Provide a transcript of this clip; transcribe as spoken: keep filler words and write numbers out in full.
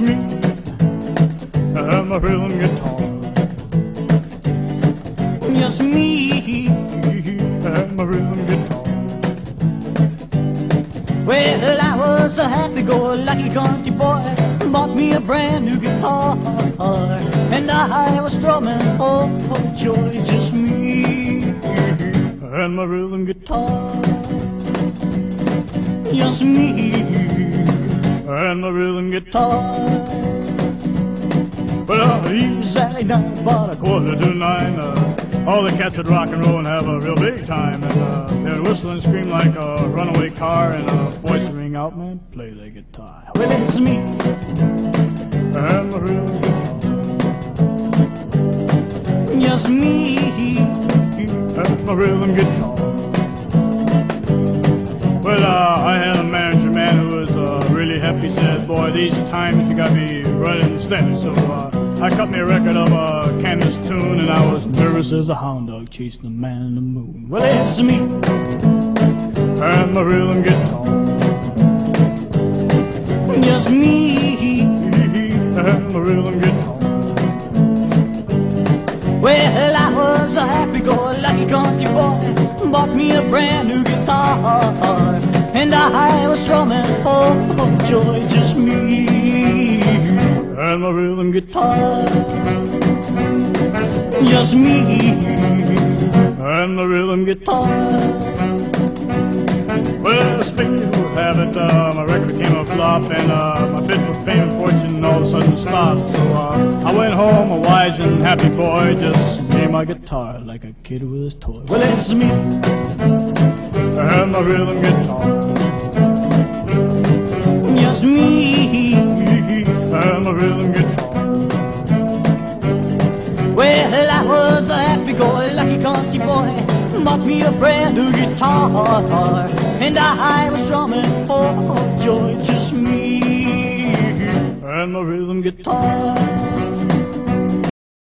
me and my rhythm guitar. Just me and my rhythm guitar. Well, I was a happy-go-lucky country boy, bought me a brand new guitar, and I was strumming, oh, oh joy, just me and my rhythm guitar. Just me and my rhythm guitar. Well, each Saturday night, about a quarter to nine, uh, all the cats would rock and roll and have a real big time, and uh, they would whistle and scream like a runaway car, and a voice would ring out, man, play the guitar. Well, it's me and my rhythm guitar. Just me and my rhythm guitar. Well, uh, I had a manager, man, who was uh, really happy. Said, boy, these times you gotta be running steady. So uh, I cut me a record of a Candace tune, and I was nervous as a hound dog chasing the man in the moon. Well, it's me and my rhythm guitar. Just me and my rhythm guitar. Well, I was a happy-go-lucky country boy, bought me a brand new guitar, and I was strumming, oh, oh joy, just me and my rhythm guitar. Just me and my rhythm guitar. Well, speaking of habit, uh, my record became a flop, and uh, my bid for fame and fortune all of a sudden stopped. So uh, I went home a wise and happy boy, just playing my guitar like a kid with his toy. Well, it's me and my rhythm guitar. Just me and my rhythm guitar. Well, I was a happy-go-lucky country boy, bought me a brand new guitar, and I was strumming, oh, oh joy, just me and my rhythm guitar.